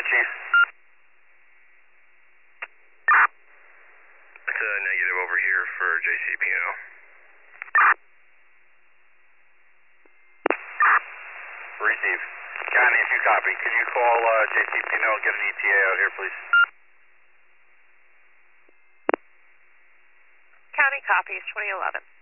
Chief. It's a negative over here for JCPNO. Receive. County, if you copy, can you call JCPNO and get an ETA out here, please? County copies 2011.